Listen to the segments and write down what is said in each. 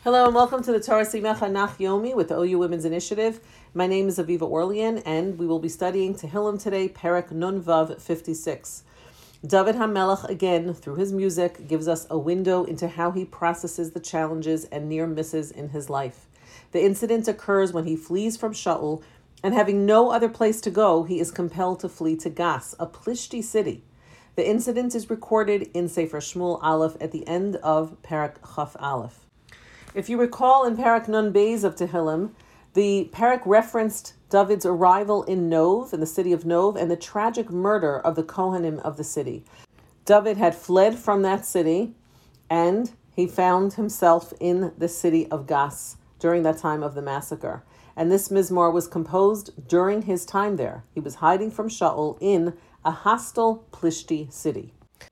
Hello and welcome to the Torah Simecha Nach Yomi with the OU Women's Initiative. My name is Aviva Orlean and we will be studying Tehillim today, Perek Nun Vav 56. David HaMelech, again, through his music, gives us a window into how he processes the challenges and near misses in his life. The incident occurs when he flees from Shaul, and having no other place to go, he is compelled to flee to Gas, a Plishti city. The incident is recorded in Sefer Shmuel Aleph at the end of Perek Chaf Aleph. If you recall in Perek Nun Beis of Tehillim, the Perek referenced David's arrival in Nov, in the city of Nov, and the tragic murder of the Kohanim of the city. David had fled from that city, and he found himself in the city of Gas during that time of the massacre. And this Mizmor was composed during his time there. He was hiding from Shaul in a hostile Plishti city.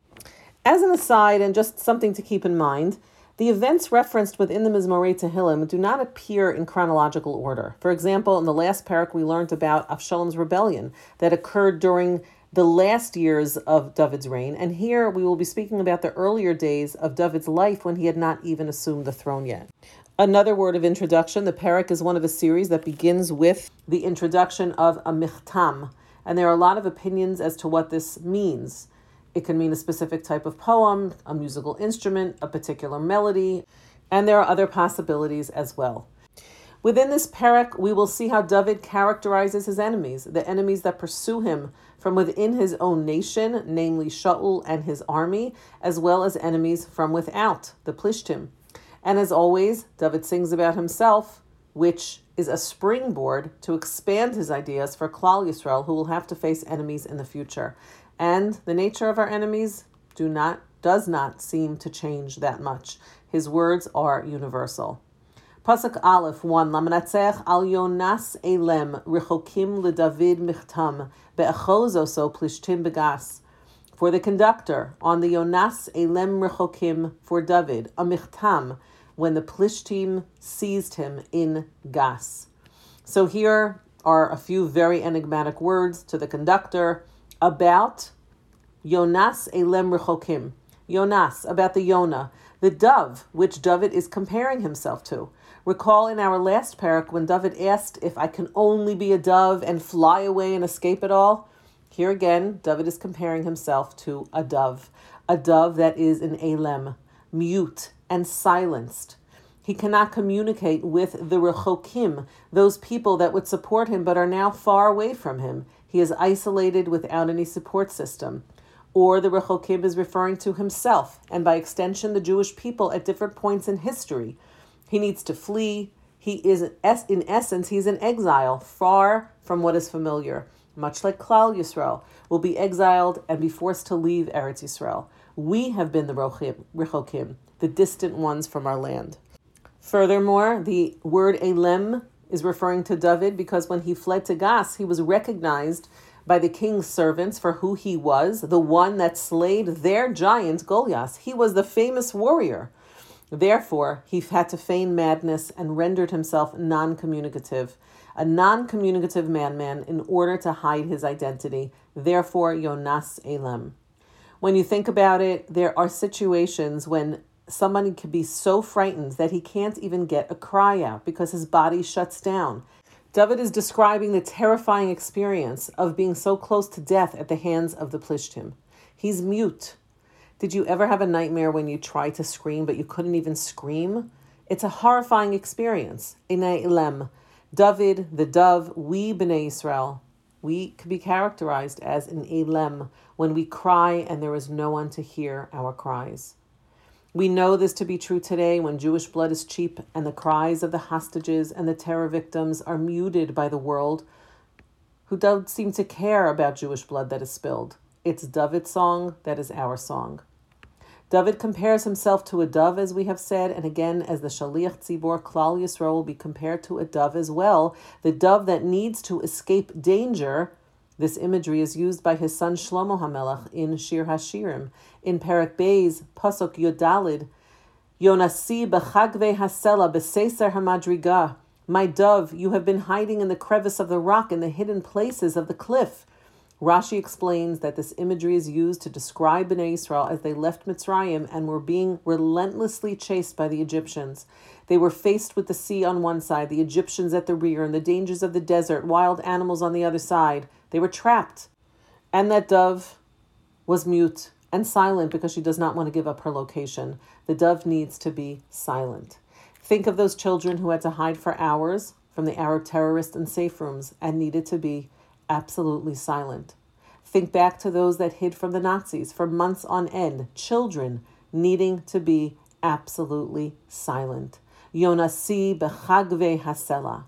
As an aside, and just something to keep in mind, the events referenced within the Mizmorei Tehillim do not appear in chronological order. For example, in the last parak we learned about Avshalom's rebellion that occurred during the last years of David's reign, and here we will be speaking about the earlier days of David's life when he had not even assumed the throne yet. Another word of introduction, the parak is one of a series that begins with the introduction of a michtam, and there are a lot of opinions as to what this means. It can mean a specific type of poem, a musical instrument, a particular melody, and there are other possibilities as well. Within this parak, we will see how David characterizes his enemies, the enemies that pursue him from within his own nation, namely Shaul and his army, as well as enemies from without, the Plishtim. And as always, David sings about himself, which is a springboard to expand his ideas for Klal Yisrael, who will have to face enemies in the future. And the nature of our enemies does not seem to change that much. His words are universal. Pasuk Aleph 1. Lamanatzech al Yonas elem richokim leDavid michtam be'achoz oso plishtim begas. For the conductor on the Yonas elem richokim for David, a michtam, when the Plishtim seized him in Gas. So here are a few very enigmatic words to the conductor about Yonas Elem Rechokim. Yonas, about the Yonah, the dove, which David is comparing himself to. Recall in our last parak when David asked if I can only be a dove and fly away and escape it all. Here again, David is comparing himself to a dove that is an Elem, mute and silenced. He cannot communicate with the Rechokim, those people that would support him but are now far away from him. He is isolated without any support system. Or the Rechokim is referring to himself, and by extension the Jewish people at different points in history. He needs to flee. He is, in essence, he's in exile, far from what is familiar. Much like Klal Yisrael will be exiled and be forced to leave Eretz Yisrael. We have been the Rechokim, the distant ones from our land. Furthermore, the word Elem is referring to David because when he fled to Gas, he was recognized by the king's servants for who he was, the one that slayed their giant Goliath. He was the famous warrior. Therefore, he had to feign madness and rendered himself non-communicative, a non-communicative madman in order to hide his identity. Therefore, Yonas Elem. When you think about it, there are situations when somebody can be so frightened that he can't even get a cry out because his body shuts down. David is describing the terrifying experience of being so close to death at the hands of the Plishtim. He's mute. Did you ever have a nightmare when you tried to scream but you couldn't even scream? It's a horrifying experience. Enei Elem. David, the dove, we Bnei Yisrael, we could be characterized as an Elem when we cry and there is no one to hear our cries. We know this to be true today when Jewish blood is cheap and the cries of the hostages and the terror victims are muted by the world who don't seem to care about Jewish blood that is spilled. It's David's song that is our song. David compares himself to a dove, as we have said, and again, as the Shaliach Tzibor, Klal Yisrael will be compared to a dove as well, the dove that needs to escape danger. This imagery is used by his son Shlomo HaMelech in Shir HaShirim. In Perek Beis, Pasuk Yodalid, Yonasi b'chagvei hasela b'seiser hamadriga. My dove, you have been hiding in the crevice of the rock, in the hidden places of the cliff. Rashi explains that this imagery is used to describe Bnei Israel as they left Mitzrayim and were being relentlessly chased by the Egyptians. They were faced with the sea on one side, the Egyptians at the rear, and the dangers of the desert, wild animals on the other side. They were trapped. And that dove was mute and silent because she does not want to give up her location. The dove needs to be silent. Think of those children who had to hide for hours from the Arab terrorists in safe rooms and needed to be absolutely silent. Think back to those that hid from the Nazis for months on end, children needing to be absolutely silent. Yonasi bechagve hasela.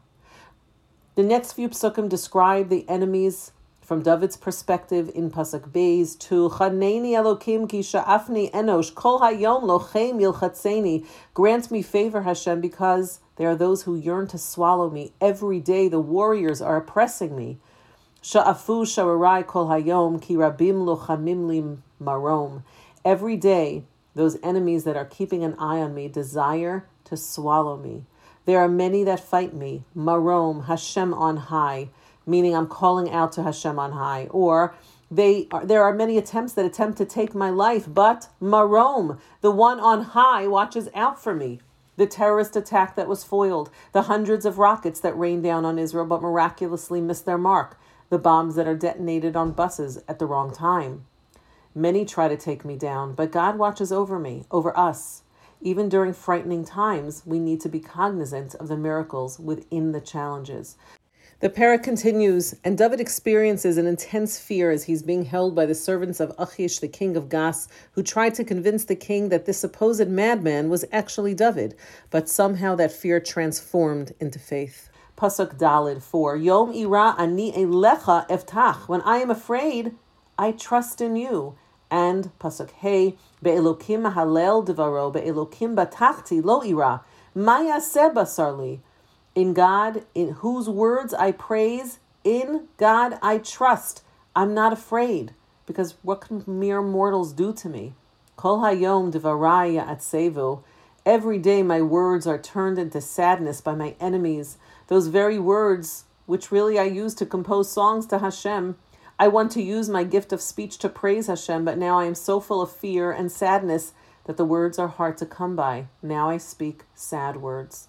The next few psukim describe the enemies from David's perspective in Pasuk Beis to Chaneni Elokim ki sha'afni enosh kol hayom lochem yilchatzeni. Grant me favor, Hashem, because there are those who yearn to swallow me. Every day the warriors are oppressing me. Sha'afu sha'arai kol hayom ki rabim lochamim li marom. Every day those enemies that are keeping an eye on me desire to swallow me. There are many that fight me. Marom, Hashem on high, meaning I'm calling out to Hashem on high. Or there are many attempts that attempt to take my life, but Marom, the one on high, watches out for me. The terrorist attack that was foiled, the hundreds of rockets that rained down on Israel but miraculously missed their mark, the bombs that are detonated on buses at the wrong time. Many try to take me down, but God watches over me, over us. Even during frightening times, we need to be cognizant of the miracles within the challenges. The parak continues, and David experiences an intense fear as he's being held by the servants of Achish, the king of Gas, who tried to convince the king that this supposed madman was actually David, but somehow that fear transformed into faith. Pasuk Daled 4, Yom ira ani elecha eftach. When I am afraid, I trust in you. And Pasuk Hey, Be'elokim halel devaro, Be'elokim batachti lo ira, ma yaseh basarli. In God, in whose words I praise, in God I trust. I'm not afraid, because what can mere mortals do to me? Kol hayom devarai ya'atsevu. Every day my words are turned into sadness by my enemies. Those very words, which really I use to compose songs to Hashem. I want to use my gift of speech to praise Hashem, but now I am so full of fear and sadness that the words are hard to come by. Now I speak sad words.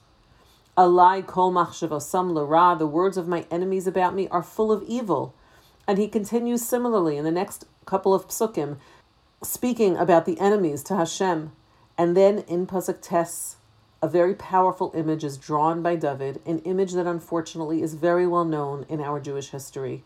Alai kol machshavosam l'ra, the words of my enemies about me are full of evil. And he continues similarly in the next couple of psukim, speaking about the enemies to Hashem. And then in Pasuk Tes, a very powerful image is drawn by David, an image that unfortunately is very well known in our Jewish history.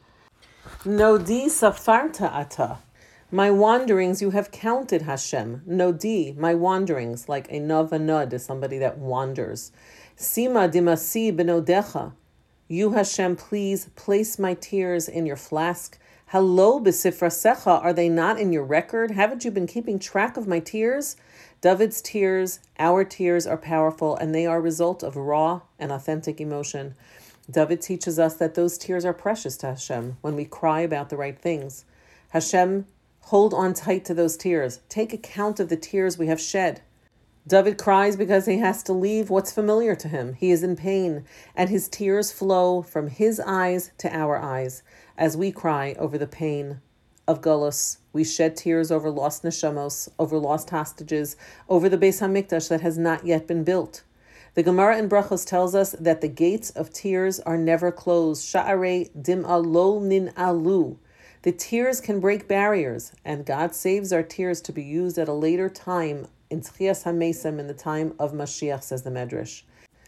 Nodi safarta ata. My wanderings you have counted, Hashem. Nodi, my wanderings, like a nod is somebody that wanders. Sima dimasi benodecha. You, Hashem, please place my tears in your flask. Hello, besifrasecha. Are they not in your record? Haven't you been keeping track of my tears? David's tears, our tears, are powerful, and they are a result of raw and authentic emotion. David teaches us that those tears are precious to Hashem when we cry about the right things. Hashem, hold on tight to those tears. Take account of the tears we have shed. David cries because he has to leave what's familiar to him. He is in pain, and his tears flow from his eyes to our eyes as we cry over the pain of Golus. We shed tears over lost neshamos, over lost hostages, over the Beis HaMikdash that has not yet been built. The Gemara in Brachos tells us that the gates of tears are never closed. Sha'arei dim'a lo nin'alu. The tears can break barriers, and God saves our tears to be used at a later time in Tchias HaMesem, in the time of Mashiach, says the Medrash.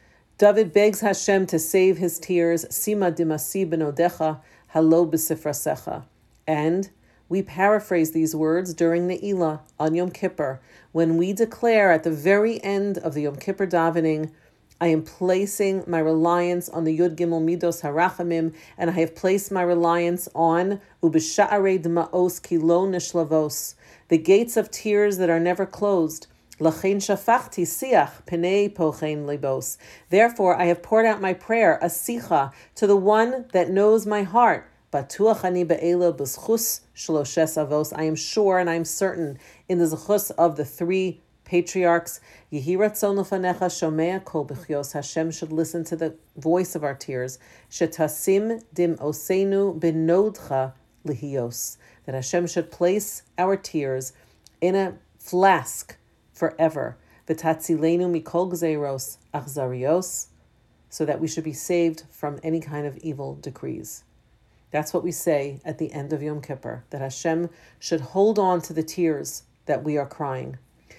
David begs Hashem to save his tears. Sima dimasi benodecha, halo b'sifrasecha. And we paraphrase these words during the Eilah on Yom Kippur, when we declare at the very end of the Yom Kippur davening, I am placing my reliance on the Yud Gimel Midos Harachamim, and I have placed my reliance on Ubisha'arei D'ma'os ki lo nishlavos, the gates of tears that are never closed. Lachein shafachti siach penei pochein libos. Therefore, I have poured out my prayer, a sicha, to the one that knows my heart. Batuach ani be'ela b'zchus shloshes avos. I am sure and I am certain in the zchus of the three patriarchs. Yehi ratzon lefanecha shomea kol b'chios. Hashem should listen to the voice of our tears. Shetasim dim osenu benodcha lihios, that Hashem should place our tears in a flask forever. V'tatzilenu mikol gzeiros achzarios, so that we should be saved from any kind of evil decrees. That's what we say at the end of Yom Kippur, that Hashem should hold on to the tears that we are crying.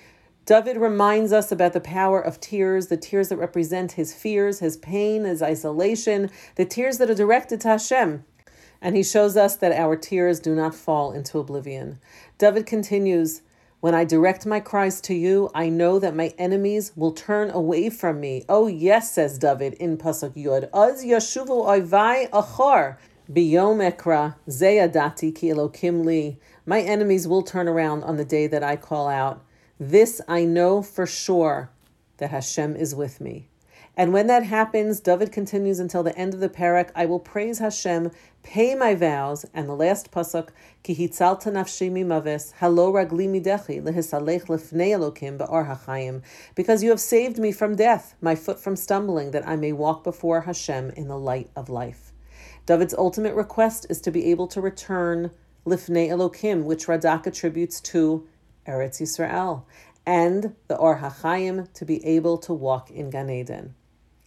David reminds us about the power of tears, the tears that represent his fears, his pain, his isolation, the tears that are directed to Hashem. And he shows us that our tears do not fall into oblivion. David continues, when I direct my cries to you, I know that my enemies will turn away from me. Oh yes, says David in Pasuk Yud, Az yashuvu oivai achor, biyom ekra, ze yadati ki Elokim li. My enemies will turn around on the day that I call out. This I know for sure, that Hashem is with me. And when that happens, David continues until the end of the parak, I will praise Hashem, pay my vows, and the last pasuk, Ki hitzalta nafshi mimaves, halo ragli midechi, lehisalech lefnei Elokim ba'or hachayim, because you have saved me from death, my foot from stumbling, that I may walk before Hashem in the light of life. David's ultimate request is to be able to return lifnei Elokim, which Radak attributes to Eretz Yisrael, and the Or HaChaim, to be able to walk in Gan Eden.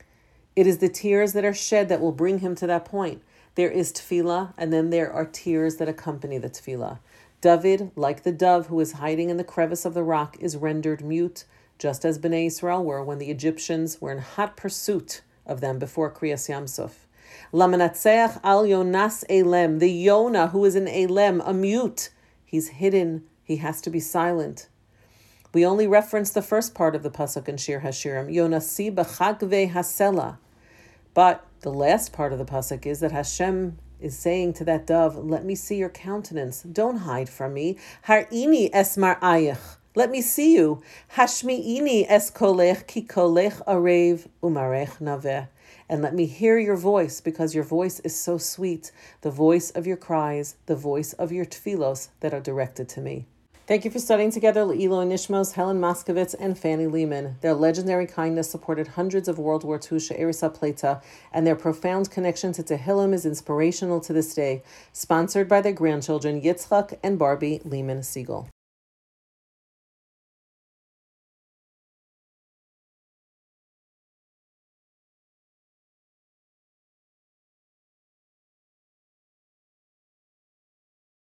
It is the tears that are shed that will bring him to that point. There is tefillah, and then there are tears that accompany the tefillah. David, like the dove who is hiding in the crevice of the rock, is rendered mute, just as Bnei Israel were when the Egyptians were in hot pursuit of them before Kriyas Yamsuf. Lamanatseach al Yonas Elem, the Yonah who is in Elem, a mute. He's hidden. He has to be silent. We only reference the first part of the pasuk in Shir Hashirim, Yonasi b'chagvei hasela. But the last part of the pasuk is that Hashem is saying to that dove, let me see your countenance. Don't hide from me. Har'ini es mar'ayich. Let me see you. Hashmi'ini es kolech ki kolech arev umarech naveh. And let me hear your voice, because your voice is so sweet, the voice of your cries, the voice of your tefillos that are directed to me. Thank you for studying together Le'ilo and Nishmos, Helen Moskovitz, and Fanny Lehman. Their legendary kindness supported hundreds of World War II She'eris HaPleita, and their profound connection to Tehillim is inspirational to this day. Sponsored by their grandchildren Yitzchak and Barbie Lehman Siegel.